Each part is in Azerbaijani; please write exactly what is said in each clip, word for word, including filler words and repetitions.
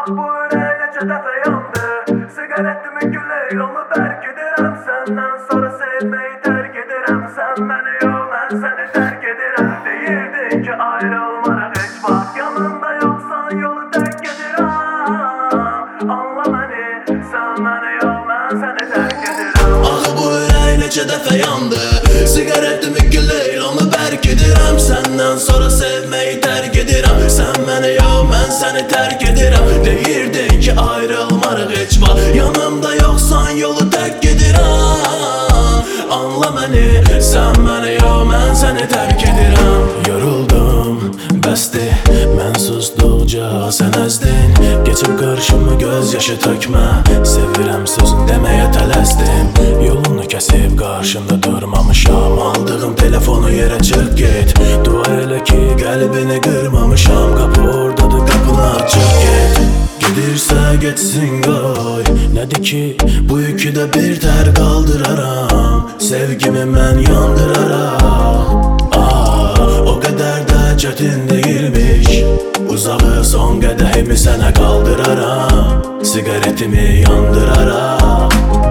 Ah bu ürək necə dəfə yandı. Siqaretimi gülləyir, onu bərk edirəm. Səndən sonra sevməyi tərk edirəm. Sən məni yox, mən səni tərk edirəm. Deyirdin ki ayrılmarıq heç vaxt. Yanımda yoxsan yolu tərk edirəm. Anla məni, sən məni yox, mən səni tərk edirəm. Ah bu ürək necə dəfə yandı. Siqaretimi gülləyir, onu bərk edirəm. Səndən sonra sevməyi tərk edirəm. Sən məni yox, mən səni tərk edirəm. Deyirdin ki ayrılmarıq heç vaxt. Yanımda yoxsan yolu tərk edirəm. Anla məni, sən məni yox, mən səni tərk edirəm. Yoruldum, bəsdir, mən susduqca sən əzdin. Geçib qarşıma göz yaşı tökmə. Sevirəm sözün deməyə tələsdim. Yolunu kəsib qarşında durmamışam. Aldığım telefonu yerə çıx get. Dua elə ki qəlbini qırmamışam. Qapı ordadır, qapını açıq get. Gedirsə getsin qoy. Nədir ki bu yükü də bir tər qaldıraram. Sevgimi mən yandıraram. Aa, o qədər də çətin deyilmiş. Uzağı son qədəhimi sənə qaldıraram. Siqaretimi yandıraram.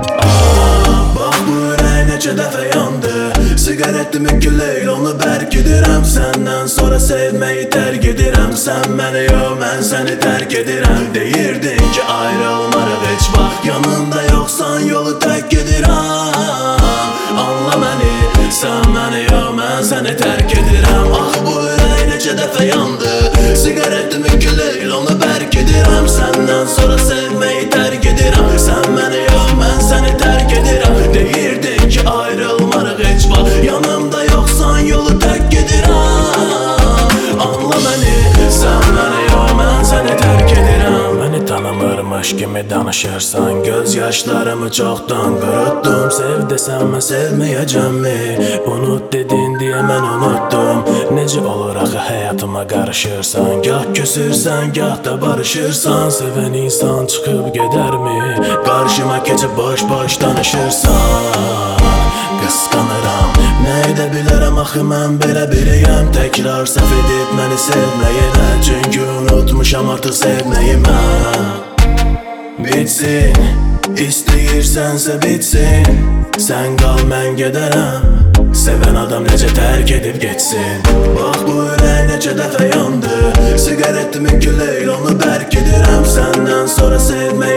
Aa, bax bu ürək necə dəfə yandı. Siqaretimi gülləyir, onu bərk edirəm. Səndən sonra sevməyi tərk edirəm. Sən məni yox, mən səni tərk edirəm. Deyirdin ki ayrılmarıq heç vaxt. Yanımda yoxsan yolu tərk edirəm. Anla məni, sən məni yox, mən səni tərk edirəm. Ah bu ürək necə dəfə yandı. Siqaretimi gülləyir, onu bərk edirəm. Səndən sonra sevməyi tərk edirəm. Sən məni yox, mən səni tərk edirəm. Deyirdin ki ayrılmarıq heç vaxt. Yanımda yoxsan yolu tərk edirəm. Anla məni, sən məni yox, mən səni tərk edirəm. Məni tanımırmış kimi danışırsan. Göz yaşlarımı çoxdan qurutdum. Sev desəm mən sevməyəcəmmi? Unut dedin deyə mən unutdum. Necə olur axı həyatıma qarışırsan? Gah küsürsən, gah da barışırsan. Sevən insan çıxıb gedərmi? Qarşıma keçib boş-boş danışırsan. Qısqanıram, nə edə bilərəm axı mən belə biriyəm. Təkrar səhv edib məni sevməyinə. Çünki unutmuşam artıq sevməyimə. Bitsin, istəyirsənsə bitsin. Sən qal mən gedərəm. Sevən adam necə tərk edib getsin. Bax bu ürək necə dəfə yandı. Siqaretimi gülləyir, onu bərk edirəm. Səndən sonra sevməyi